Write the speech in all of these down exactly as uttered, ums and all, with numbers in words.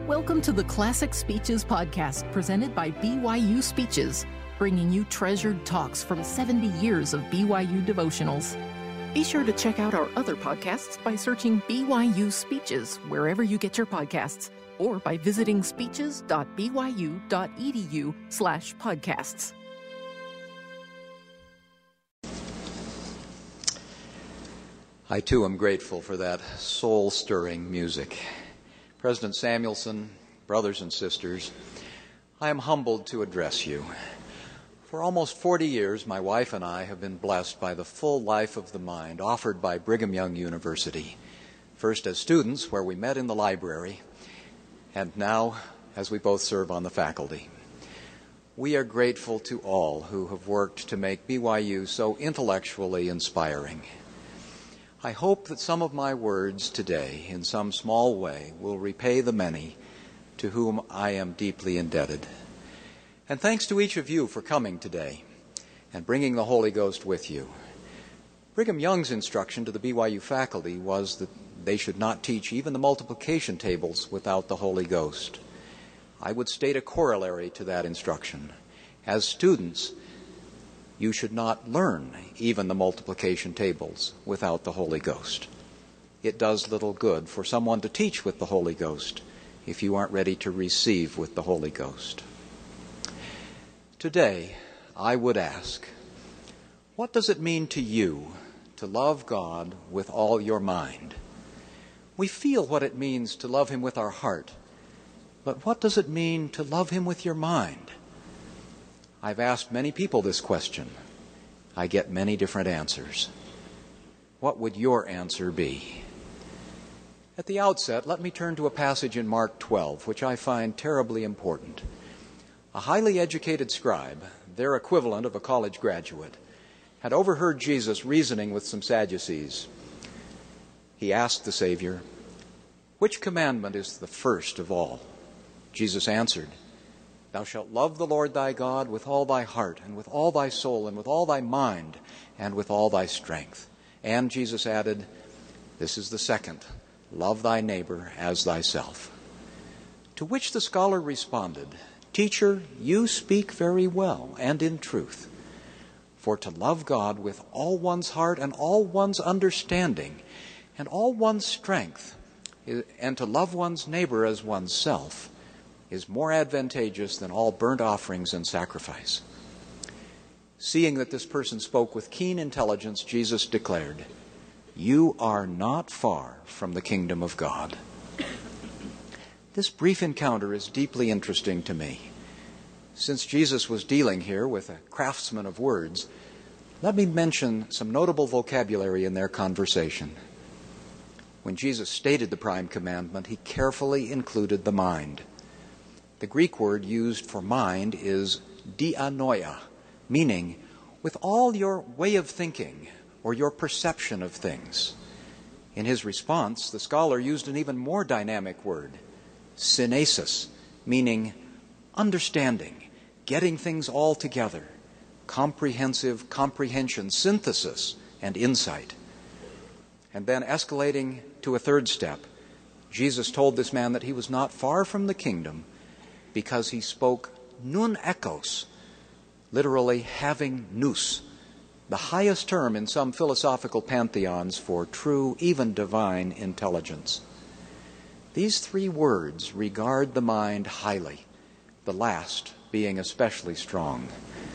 Welcome to the Classic Speeches podcast presented by B Y U Speeches, bringing you treasured talks from seventy years of B Y U devotionals. Be sure to check out our other podcasts by searching B Y U Speeches wherever you get your podcasts, or by visiting speeches.byu.edu slash podcasts. I, too, am grateful for that soul-stirring music. President Samuelson, brothers and sisters, I am humbled to address you. For almost forty years, my wife and I have been blessed by the full life of the mind offered by Brigham Young University, first as students, where we met in the library, and now as we both serve on the faculty. We are grateful to all who have worked to make B Y U so intellectually inspiring. I hope that some of my words today, in some small way, will repay the many to whom I am deeply indebted. And thanks to each of you for coming today and bringing the Holy Ghost with you. Brigham Young's instruction to the B Y U faculty was that they should not teach even the multiplication tables without the Holy Ghost. I would state a corollary to that instruction. As students, you should not learn even the multiplication tables without the Holy Ghost. It does little good for someone to teach with the Holy Ghost if you aren't ready to receive with the Holy Ghost. Today, I would ask, what does it mean to you to love God with all your mind? We feel what it means to love Him with our heart, but what does it mean to love Him with your mind? I've asked many people this question. I get many different answers. What would your answer be? At the outset, let me turn to a passage in Mark twelve, which I find terribly important. A highly educated scribe, their equivalent of a college graduate, had overheard Jesus reasoning with some Sadducees. He asked the Savior, "Which commandment is the first of all?" Jesus answered, "Thou shalt love the Lord thy God with all thy heart, and with all thy soul, and with all thy mind, and with all thy strength." And Jesus added, "This is the second, love thy neighbor as thyself." To which the scholar responded, "Teacher, you speak very well and in truth. For to love God with all one's heart and all one's understanding and all one's strength, and to love one's neighbor as oneself, is more advantageous than all burnt offerings and sacrifice." Seeing that this person spoke with keen intelligence, Jesus declared, "You are not far from the kingdom of God." This brief encounter is deeply interesting to me. Since Jesus was dealing here with a craftsman of words, let me mention some notable vocabulary in their conversation. When Jesus stated the prime commandment, he carefully included the mind. The Greek word used for mind is dianoia, meaning with all your way of thinking or your perception of things. In his response, the scholar used an even more dynamic word, synesis, meaning understanding, getting things all together, comprehensive comprehension, synthesis, and insight. And then escalating to a third step, Jesus told this man that he was not far from the kingdom because he spoke nun ekos, literally having nous, the highest term in some philosophical pantheons for true, even divine intelligence. These three words regard the mind highly, the last being especially strong.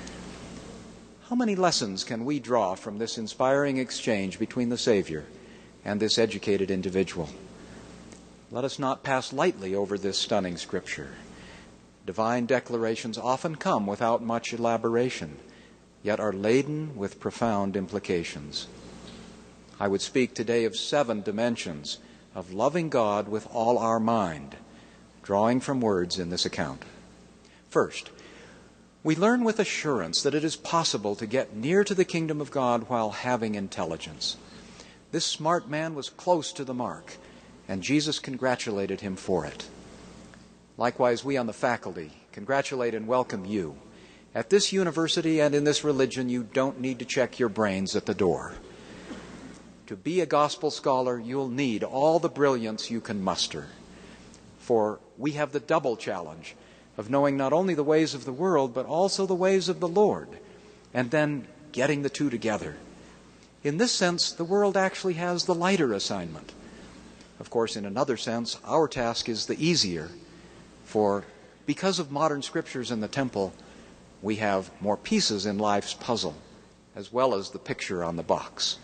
How many lessons can we draw from this inspiring exchange between the Savior and this educated individual? Let us not pass lightly over this stunning scripture. Divine declarations often come without much elaboration, yet are laden with profound implications. I would speak today of seven dimensions of loving God with all our mind, drawing from words in this account. First, we learn with assurance that it is possible to get near to the kingdom of God while having intelligence. This smart man was close to the mark, and Jesus congratulated him for it. Likewise, we on the faculty congratulate and welcome you. At this university and in this religion, you don't need to check your brains at the door. To be a gospel scholar, you'll need all the brilliance you can muster. for we have the double challenge of knowing not only the ways of the world, but also the ways of the Lord, and then getting the two together. In this sense, the world actually has the lighter assignment. Of course, in another sense, our task is the easier, for because of modern scriptures in the temple, we have more pieces in life's puzzle, as well as the picture on the box.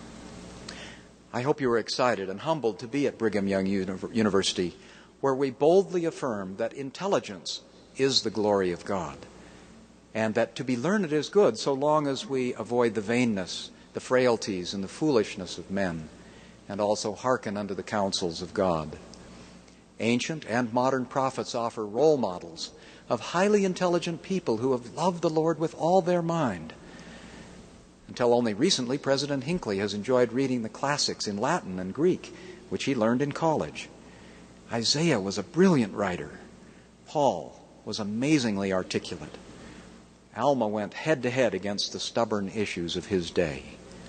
I hope you are excited and humbled to be at Brigham Young University, where we boldly affirm that intelligence is the glory of God, and that to be learned is good so long as we avoid the vainness, the frailties, and the foolishness of men, and also hearken unto the counsels of God. Ancient and modern prophets offer role models of highly intelligent people who have loved the Lord with all their mind. Until only recently, President Hinckley has enjoyed reading the classics in Latin and Greek, which he learned in college. Isaiah was a brilliant writer. Paul was amazingly articulate. Alma went head-to-head against the stubborn issues of his day.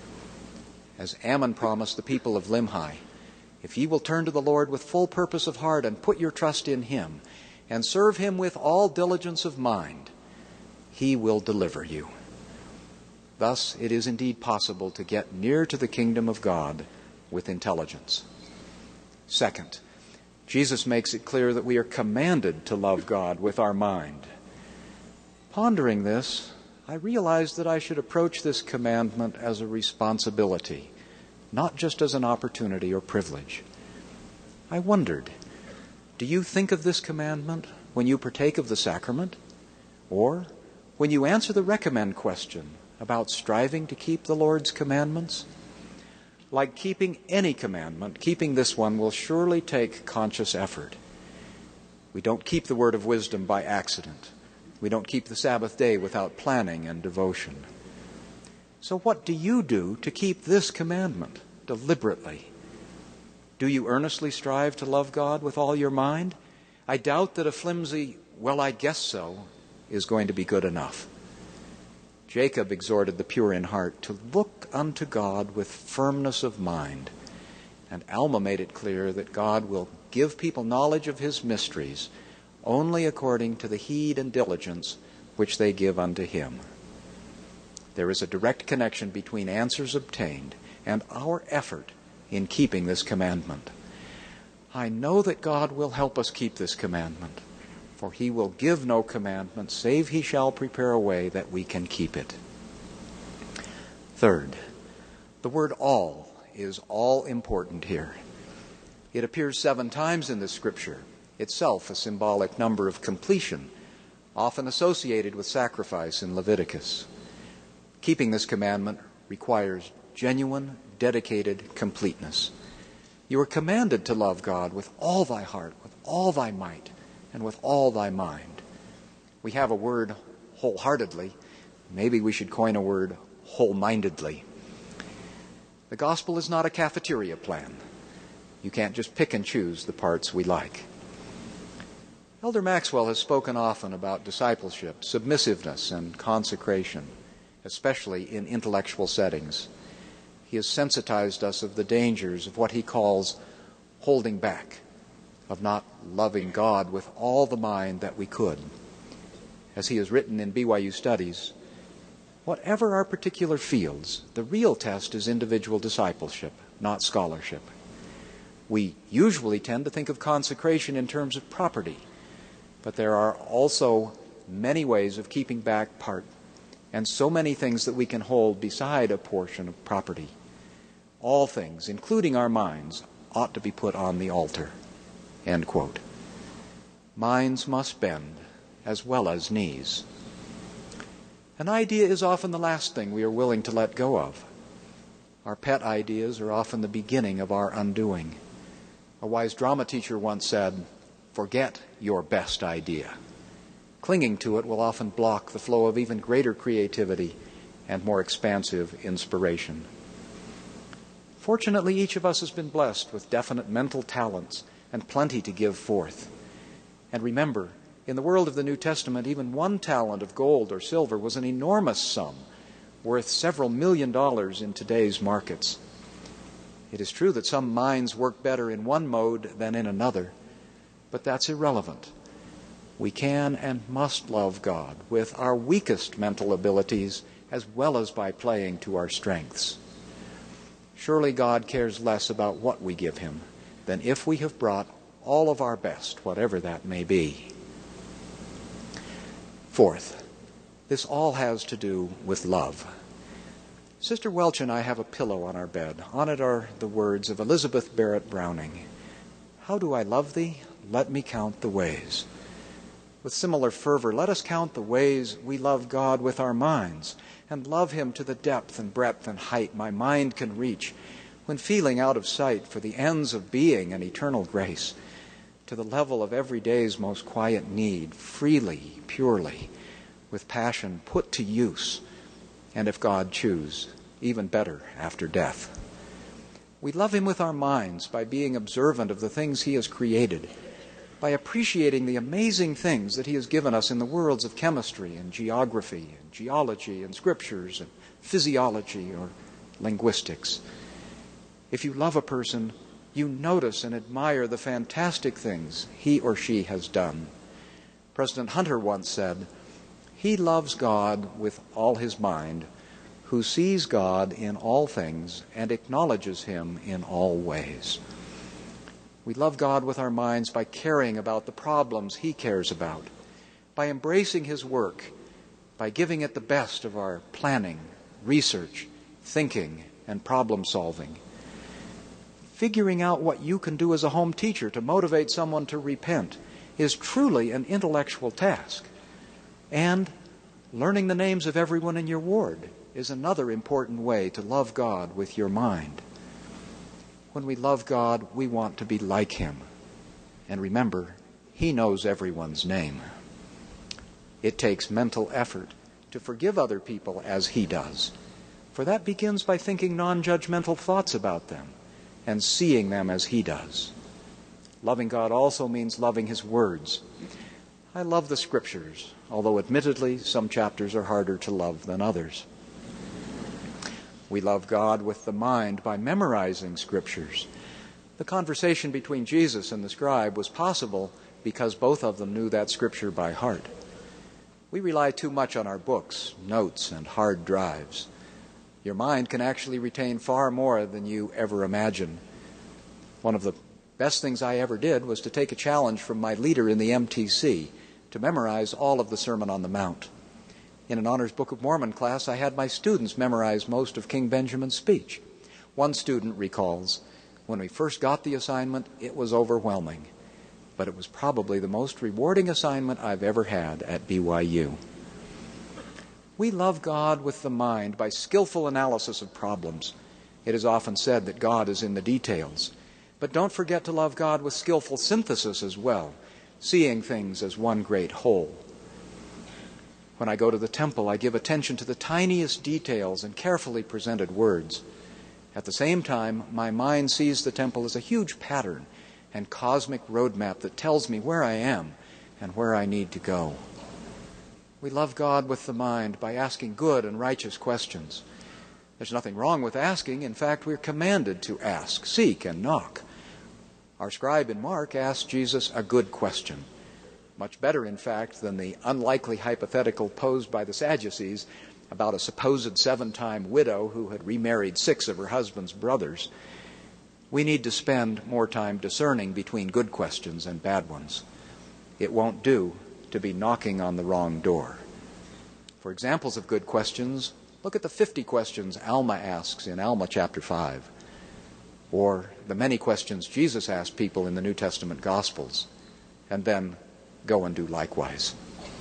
As Ammon promised the people of Limhi, if ye will turn to the Lord with full purpose of heart and put your trust in him, and serve him with all diligence of mind, he will deliver you. Thus, it is indeed possible to get near to the kingdom of God with intelligence. Second, Jesus makes it clear that we are commanded to love God with our mind. Pondering this, I realized that I should approach this commandment as a responsibility, not just as an opportunity or privilege. I wondered, do you think of this commandment when you partake of the sacrament? Or when you answer the recommend question about striving to keep the Lord's commandments? Like keeping any commandment, keeping this one will surely take conscious effort. We don't keep the word of wisdom by accident. We don't keep the Sabbath day without planning and devotion. So what do you do to keep this commandment deliberately? Do you earnestly strive to love God with all your mind? I doubt that a flimsy, well, I guess so, is going to be good enough. Jacob exhorted the pure in heart to look unto God with firmness of mind. And Alma made it clear that God will give people knowledge of his mysteries only according to the heed and diligence which they give unto him. There is a direct connection between answers obtained and our effort in keeping this commandment. I know that God will help us keep this commandment, for he will give no commandment save he shall prepare a way that we can keep it. Third, the word all is all important here. It appears seven times in the scripture, itself a symbolic number of completion, often associated with sacrifice in Leviticus. Keeping this commandment requires genuine, dedicated completeness. You are commanded to love God with all thy heart, with all thy might, and with all thy mind. We have a word, wholeheartedly. Maybe we should coin a word, whole-mindedly. The gospel is not a cafeteria plan. You can't just pick and choose the parts we like. Elder Maxwell has spoken often about discipleship, submissiveness, and consecration, especially in intellectual settings. He has sensitized us of the dangers of what he calls holding back, of not loving God with all the mind that we could. As he has written in B Y U Studies, whatever our particular fields, the real test is individual discipleship, not scholarship. We usually tend to think of consecration in terms of property, but there are also many ways of keeping back part, and so many things that we can hold beside a portion of property. All things, including our minds, ought to be put on the altar. End quote. Minds must bend as well as knees. An idea is often the last thing we are willing to let go of. Our pet ideas are often the beginning of our undoing. A wise drama teacher once said, "Forget your best idea." Clinging to it will often block the flow of even greater creativity and more expansive inspiration. Fortunately, each of us has been blessed with definite mental talents and plenty to give forth. And remember, in the world of the New Testament, even one talent of gold or silver was an enormous sum, worth several million dollars in today's markets. It is true that some minds work better in one mode than in another, but that's irrelevant. We can and must love God with our weakest mental abilities as well as by playing to our strengths. Surely God cares less about what we give him than if we have brought all of our best, whatever that may be. Fourth, this all has to do with love. Sister Welch and I have a pillow on our bed. On it are the words of Elizabeth Barrett Browning. How do I love thee? Let me count the ways. With similar fervor, let us count the ways we love God with our minds and love him to the depth and breadth and height my mind can reach when feeling out of sight for the ends of being and eternal grace, to the level of every day's most quiet need, freely, purely, with passion put to use, and if God choose, even better after death. We love him with our minds by being observant of the things he has created, by appreciating the amazing things that he has given us in the worlds of chemistry and geography and geology and scriptures and physiology or linguistics. If you love a person, you notice and admire the fantastic things he or she has done. President Hunter once said, "He loves God with all his mind, who sees God in all things and acknowledges him in all ways." We love God with our minds by caring about the problems he cares about, by embracing his work, by giving it the best of our planning, research, thinking, and problem solving. Figuring out what you can do as a home teacher to motivate someone to repent is truly an intellectual task. And learning the names of everyone in your ward is another important way to love God with your mind. When we love God, we want to be like him. And remember, he knows everyone's name. It takes mental effort to forgive other people as he does, for that begins by thinking non-judgmental thoughts about them and seeing them as he does. Loving God also means loving his words. I love the scriptures, although admittedly some chapters are harder to love than others. We love God with the mind by memorizing scriptures. The conversation between Jesus and the scribe was possible because both of them knew that scripture by heart. We rely too much on our books, notes, and hard drives. Your mind can actually retain far more than you ever imagine. One of the best things I ever did was to take a challenge from my leader in the M T C to memorize all of the Sermon on the Mount. In an Honors Book of Mormon class, I had my students memorize most of King Benjamin's speech. One student recalls, when we first got the assignment, it was overwhelming, but it was probably the most rewarding assignment I've ever had at B Y U. We love God with the mind by skillful analysis of problems. It is often said that God is in the details. But don't forget to love God with skillful synthesis as well, seeing things as one great whole. When I go to the temple, I give attention to the tiniest details and carefully presented words. At the same time, my mind sees the temple as a huge pattern and cosmic roadmap that tells me where I am and where I need to go. We love God with the mind by asking good and righteous questions. There's nothing wrong with asking. In fact, we're commanded to ask, seek, and knock. Our scribe in Mark asked Jesus a good question. Much better, in fact, than the unlikely hypothetical posed by the Sadducees about a supposed seven-time widow who had remarried six of her husband's brothers. We need to spend more time discerning between good questions and bad ones. It won't do to be knocking on the wrong door. For examples of good questions, look at the fifty questions Alma asks in Alma chapter five, or the many questions Jesus asked people in the New Testament Gospels, and then go and do likewise.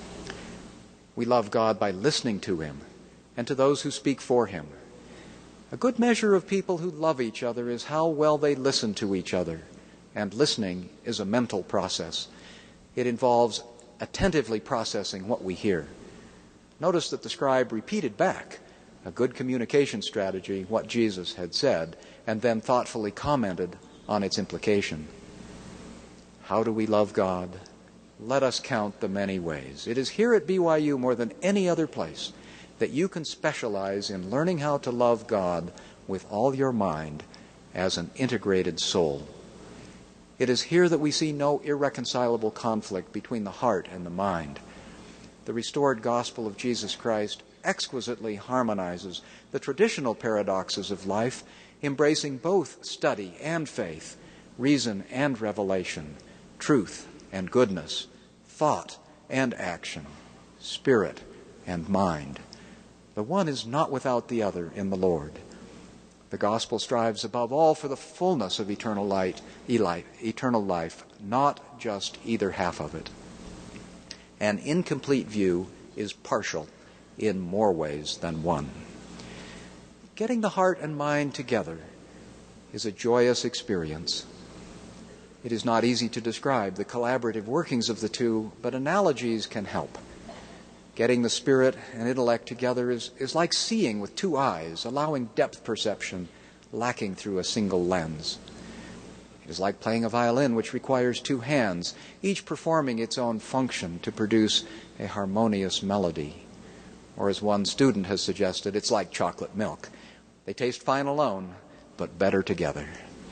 We love God by listening to him and to those who speak for him. A good measure of people who love each other is how well they listen to each other, and listening is a mental process. It involves attentively processing what we hear. Notice that the scribe repeated back, a good communication strategy, what Jesus had said, and then thoughtfully commented on its implication. How do we love God? Let us count the many ways. It is here at B Y U more than any other place that you can specialize in learning how to love God with all your mind as an integrated soul. It is here that we see no irreconcilable conflict between the heart and the mind. The restored gospel of Jesus Christ exquisitely harmonizes the traditional paradoxes of life, embracing both study and faith, reason and revelation, truth and goodness, thought and action, spirit and mind. The one is not without the other in the Lord. The gospel strives above all for the fullness of eternal light, eternal life, not just either half of it. An incomplete view is partial in more ways than one. Getting the heart and mind together is a joyous experience. It is not easy to describe the collaborative workings of the two, but analogies can help. Getting the spirit and intellect together is, is like seeing with two eyes, allowing depth perception lacking through a single lens. It is like playing a violin, which requires two hands, each performing its own function to produce a harmonious melody. Or as one student has suggested, it's like chocolate milk. They taste fine alone, but better together.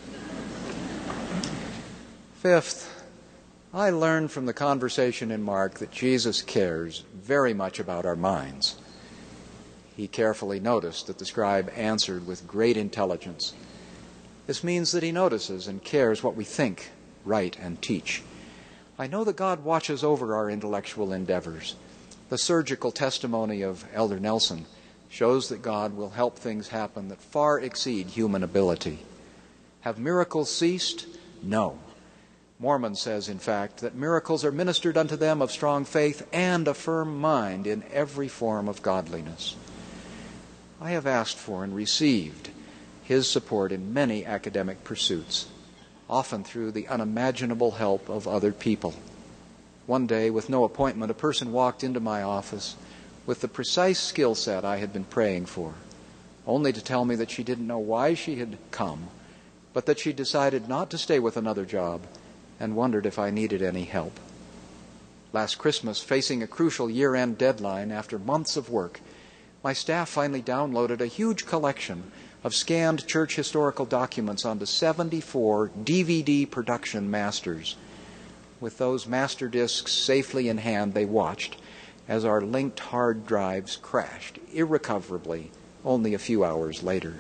Fifth, I learned from the conversation in Mark that Jesus cares very much about our minds. He carefully noticed that the scribe answered with great intelligence. This means that he notices and cares what we think, write, and teach. I know that God watches over our intellectual endeavors. The surgical testimony of Elder Nelson shows that God will help things happen that far exceed human ability. Have miracles ceased? No. Mormon says, in fact, that miracles are ministered unto them of strong faith and a firm mind in every form of godliness. I have asked for and received his support in many academic pursuits, often through the unimaginable help of other people. One day, with no appointment, a person walked into my office with the precise skill set I had been praying for, only to tell me that she didn't know why she had come, but that she decided not to stay with another job and wondered if I needed any help. Last Christmas, facing a crucial year-end deadline after months of work, my staff finally downloaded a huge collection of scanned church historical documents onto seventy-four D V D production masters. With those master discs safely in hand, they watched as our linked hard drives crashed irrecoverably only a few hours later.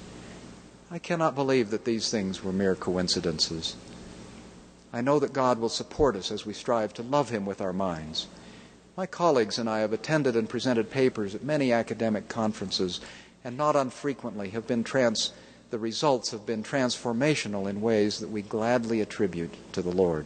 I cannot believe that these things were mere coincidences. I know that God will support us as we strive to love Him with our minds. My colleagues and I have attended and presented papers at many academic conferences, and not unfrequently have been trans, the results have been transformational in ways that we gladly attribute to the Lord.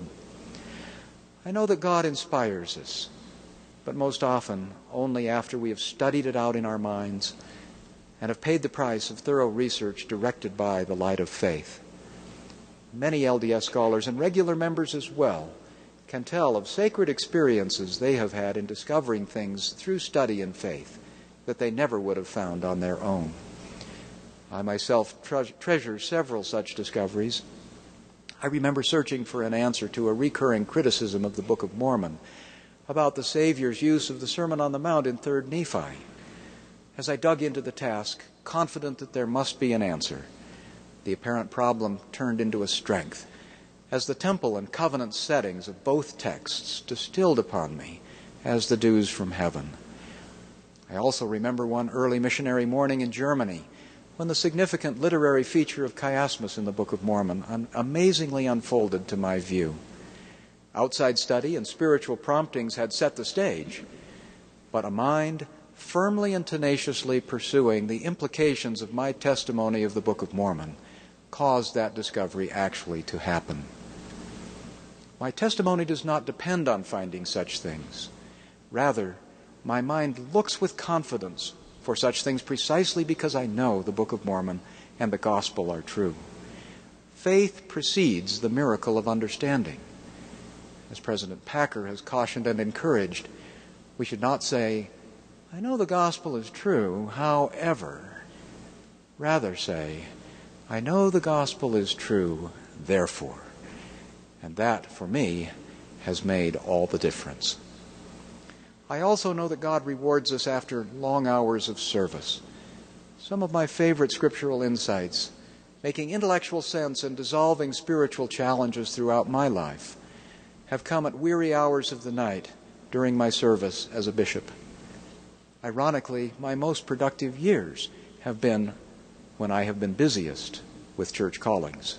I know that God inspires us, but most often only after we have studied it out in our minds and have paid the price of thorough research directed by the light of faith. Many L D S scholars, and regular members as well, can tell of sacred experiences they have had in discovering things through study and faith that they never would have found on their own. I myself tre- treasure several such discoveries. I remember searching for an answer to a recurring criticism of the Book of Mormon about the Savior's use of the Sermon on the Mount in Third Nephi. As I dug into the task, confident that there must be an answer, the apparent problem turned into a strength, as the temple and covenant settings of both texts distilled upon me as the dews from heaven. I also remember one early missionary morning in Germany when the significant literary feature of chiasmus in the Book of Mormon un- amazingly unfolded to my view. Outside study and spiritual promptings had set the stage, but a mind firmly and tenaciously pursuing the implications of my testimony of the Book of Mormon caused that discovery actually to happen. My testimony does not depend on finding such things. Rather, my mind looks with confidence for such things precisely because I know the Book of Mormon and the Gospel are true. Faith precedes the miracle of understanding. As President Packer has cautioned and encouraged, we should not say, I know the Gospel is true, however. Rather say, I know the Gospel is true, therefore. And that, for me, has made all the difference. I also know that God rewards us after long hours of service. Some of my favorite scriptural insights making intellectual sense and dissolving spiritual challenges throughout my life, have come at weary hours of the night during my service as a bishop. Ironically, my most productive years have been when I have been busiest with church callings.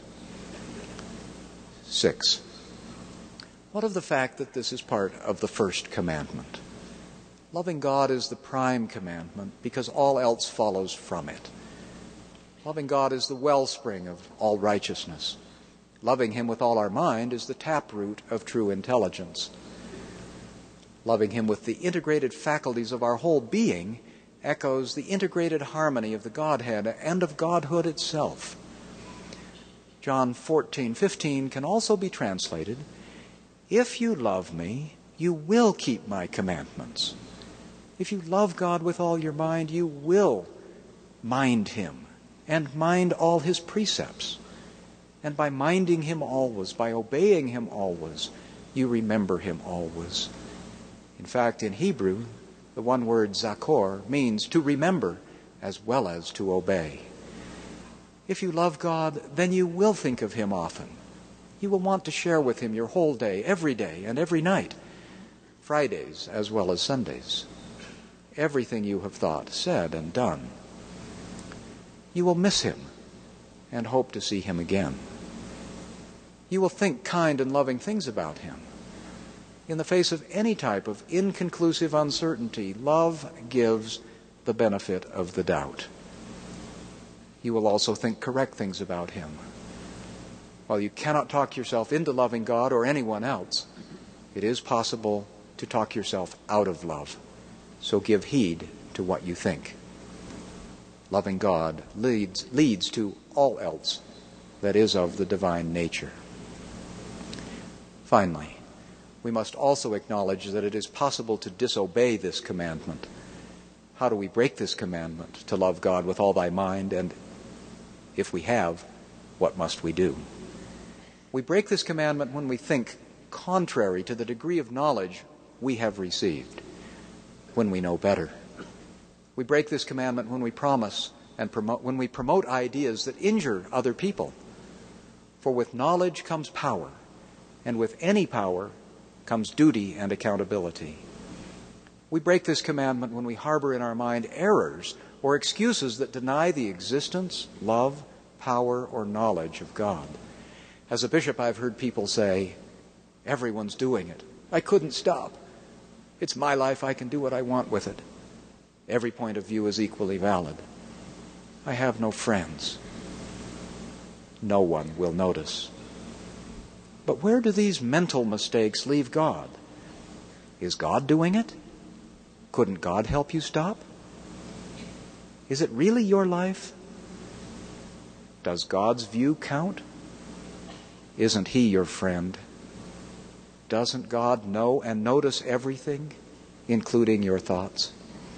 Six, what of the fact that this is part of the first commandment? Loving God is the prime commandment because all else follows from it. Loving God is the wellspring of all righteousness. Loving Him with all our mind is the taproot of true intelligence. Loving Him with the integrated faculties of our whole being echoes the integrated harmony of the Godhead and of Godhood itself. John fourteen fifteen can also be translated, "If you love me, you will keep my commandments." If you love God with all your mind, you will mind Him and mind all His precepts. And by minding Him always, by obeying Him always, you remember Him always. In fact, in Hebrew, the one word zakor means to remember as well as to obey. If you love God, then you will think of Him often. You will want to share with Him your whole day, every day and every night, Fridays as well as Sundays. Everything you have thought, said, and done. You will miss Him and hope to see Him again. You will think kind and loving things about Him. In the face of any type of inconclusive uncertainty, love gives the benefit of the doubt. You will also think correct things about Him. While you cannot talk yourself into loving God or anyone else, it is possible to talk yourself out of love. So give heed to what you think. Loving God leads, leads to all else that is of the divine nature. Finally, we must also acknowledge that it is possible to disobey this commandment. How do we break this commandment to love God with all thy mind? And if we have, what must we do? We break this commandment when we think contrary to the degree of knowledge we have received, when we know better. We break this commandment when we promise and promote, when we promote ideas that injure other people. For with knowledge comes power, and with any power comes duty and accountability. We break this commandment when we harbor in our mind errors or excuses that deny the existence, love, power, or knowledge of God. As a bishop, I've heard people say, "Everyone's doing it. I couldn't stop. It's my life. I can do what I want with it. Every point of view is equally valid. I have no friends. No one will notice." But where do these mental mistakes leave God? Is God doing it? Couldn't God help you stop? Is it really your life? Does God's view count? Isn't He your friend? Doesn't God know and notice everything, including your thoughts?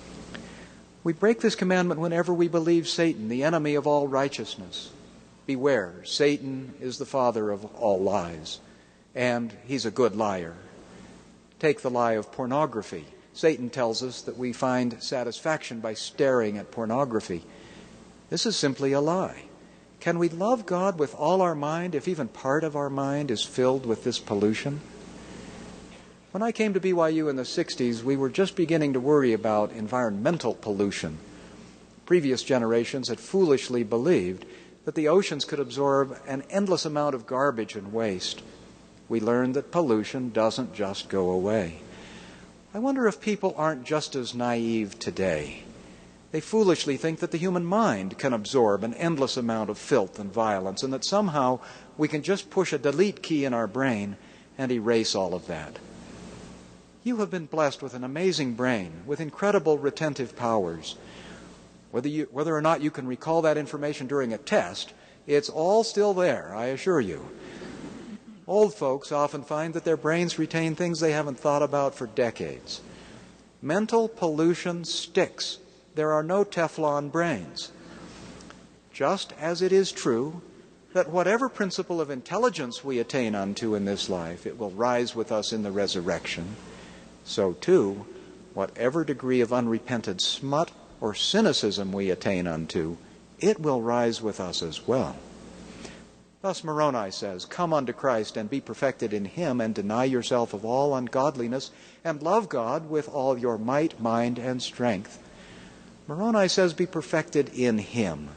We break this commandment whenever we believe Satan, the enemy of all righteousness. Beware, Satan is the father of all lies, and he's a good liar. Take the lie of pornography. Satan tells us that we find satisfaction by staring at pornography. This is simply a lie. Can we love God with all our mind if even part of our mind is filled with this pollution? When I came to B Y U in the sixties, we were just beginning to worry about environmental pollution. Previous generations had foolishly believed that the oceans could absorb an endless amount of garbage and waste. We learned that pollution doesn't just go away. I wonder if people aren't just as naive today. They foolishly think that the human mind can absorb an endless amount of filth and violence, and that somehow we can just push a delete key in our brain and erase all of that. You have been blessed with an amazing brain, with incredible retentive powers. Whether you, whether or not you can recall that information during a test, it's all still there, I assure you. Old folks often find that their brains retain things they haven't thought about for decades. Mental pollution sticks. There are no Teflon brains. Just as it is true that whatever principle of intelligence we attain unto in this life, it will rise with us in the resurrection, so too, whatever degree of unrepented smut or cynicism we attain unto, it will rise with us as well. Thus Moroni says, "Come unto Christ and be perfected in him, and deny yourself of all ungodliness, and love God with all your might, mind, and strength." Moroni says, be perfected in him.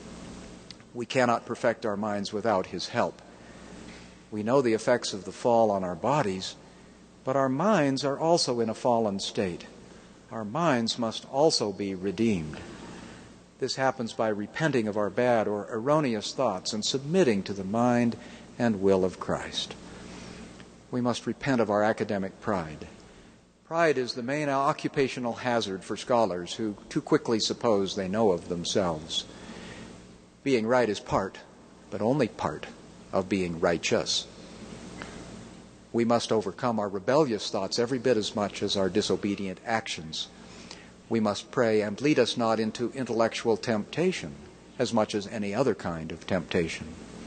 We cannot perfect our minds without his help. We know the effects of the fall on our bodies, but our minds are also in a fallen state. Our minds must also be redeemed. This happens by repenting of our bad or erroneous thoughts and submitting to the mind and will of Christ. We must repent of our academic pride. Pride is the main occupational hazard for scholars who too quickly suppose they know of themselves. Being right is part, but only part, of being righteous. We must overcome our rebellious thoughts every bit as much as our disobedient actions. We must pray, and lead us not into intellectual temptation as much as any other kind of temptation.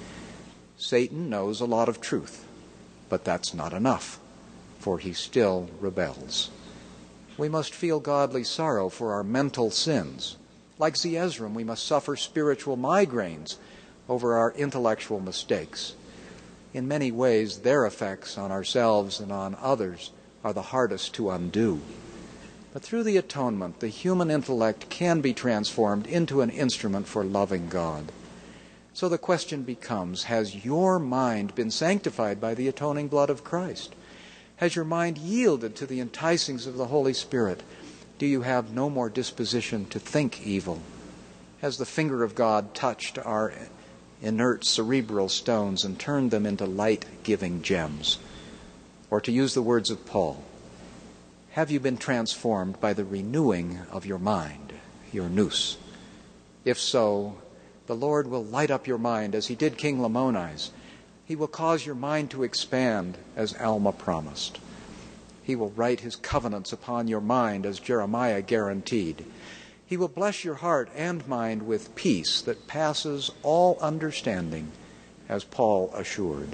Satan knows a lot of truth, but that's not enough, for he still rebels. We must feel godly sorrow for our mental sins. Like Zeezrom, we must suffer spiritual migraines over our intellectual mistakes. In many ways, their effects on ourselves and on others are the hardest to undo. But through the atonement, the human intellect can be transformed into an instrument for loving God. So the question becomes, has your mind been sanctified by the atoning blood of Christ? Has your mind yielded to the enticings of the Holy Spirit? Do you have no more disposition to think evil? Has the finger of God touched our inert cerebral stones and turned them into light-giving gems? Or to use the words of Paul, have you been transformed by the renewing of your mind, your nous? If so, the Lord will light up your mind as he did King Lamoni's. He will cause your mind to expand as Alma promised. He will write his covenants upon your mind as Jeremiah guaranteed. He will bless your heart and mind with peace that passes all understanding, as Paul assured.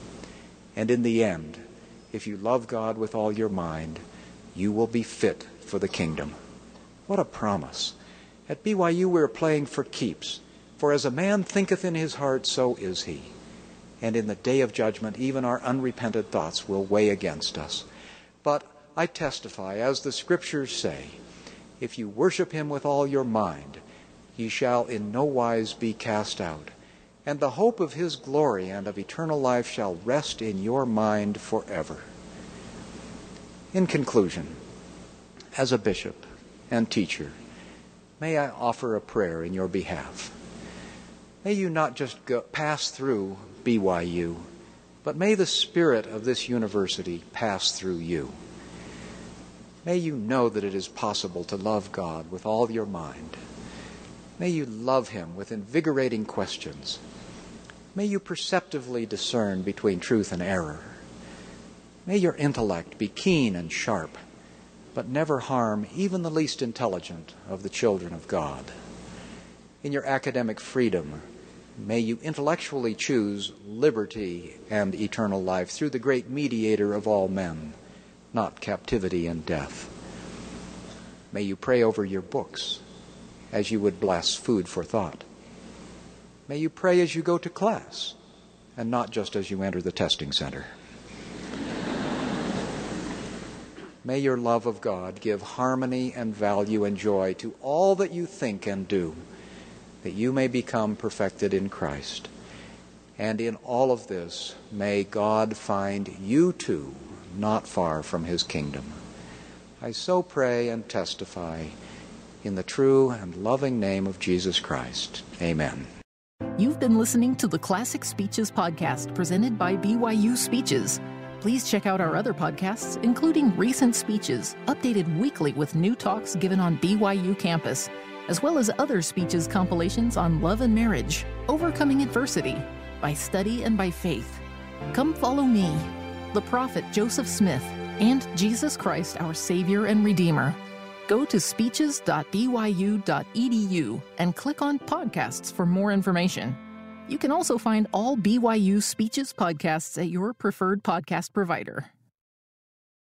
And in the end, if you love God with all your mind, you will be fit for the kingdom. What a promise. At B Y U we're playing for keeps. For as a man thinketh in his heart, so is he. And in the day of judgment, even our unrepented thoughts will weigh against us. But I testify, as the Scriptures say, if you worship him with all your mind, ye shall in no wise be cast out. And the hope of his glory and of eternal life shall rest in your mind forever. In conclusion, as a bishop and teacher, may I offer a prayer in your behalf. May you not just go, pass through B Y U, but may the spirit of this university pass through you. May you know that it is possible to love God with all your mind. May you love him with invigorating questions. May you perceptively discern between truth and error. May your intellect be keen and sharp, but never harm even the least intelligent of the children of God. In your academic freedom, may you intellectually choose liberty and eternal life through the great mediator of all men, not captivity and death. May you pray over your books as you would bless food for thought. May you pray as you go to class and not just as you enter the testing center. May your love of God give harmony and value and joy to all that you think and do, that you may become perfected in Christ. And in all of this, may God find you too not far from his kingdom. I so pray and testify in the true and loving name of Jesus Christ. Amen. You've been listening to the Classic Speeches podcast presented by B Y U Speeches. Please check out our other podcasts, including recent speeches, updated weekly with new talks given on B Y U campus, as well as other speeches compilations on love and marriage, overcoming adversity, by study and by faith. Come follow me, the prophet Joseph Smith, and Jesus Christ, our Savior and Redeemer. Go to speeches dot b y u dot e d u and click on podcasts for more information. You can also find all B Y U Speeches podcasts at your preferred podcast provider.